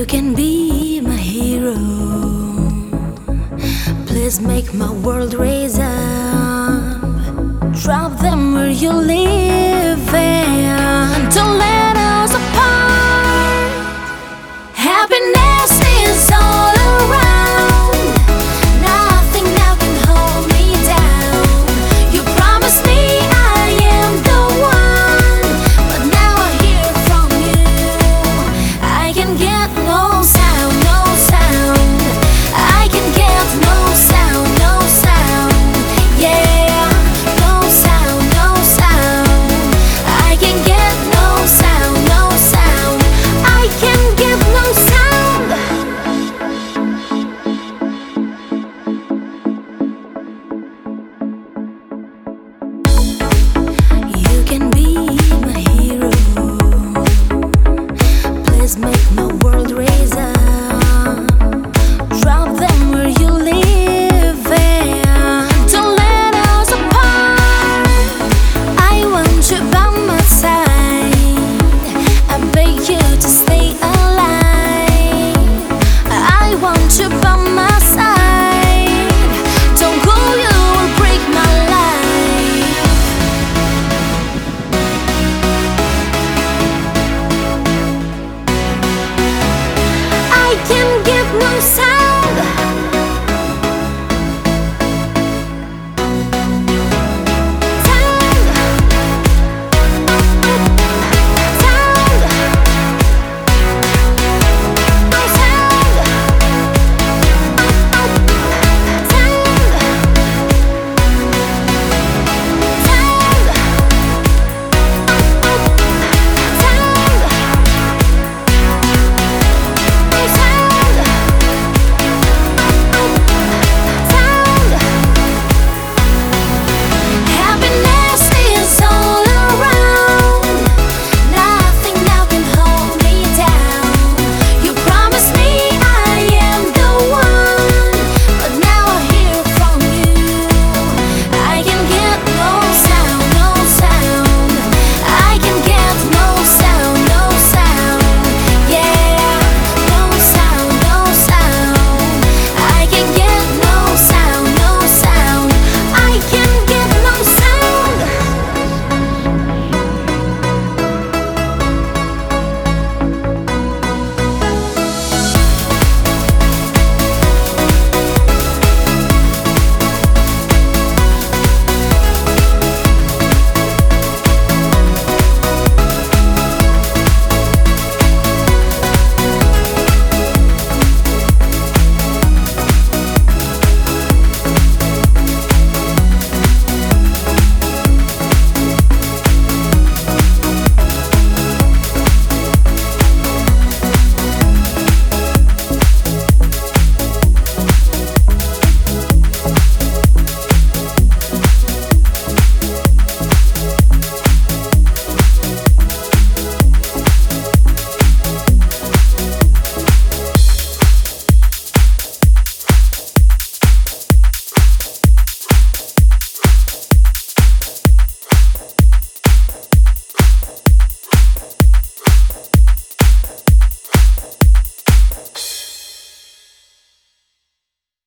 You can be my hero. Please make my world raise up. Drop them where you live and don't let us apart. Happiness is all around. Nothing now can hold me down. You promised me I am the one, but now I hear from you I can get no sound, no sound. I can get no sound, no sound. Yeah, no sound, no sound. I can get no sound, no sound. I can get no sound. You can be my hero. Please make my world raise up. Drop them where you live and don't let us apart. I want you by my side. I beg you to stay alive. I want you by my side. Don't go, you will break my life. I can give no sound.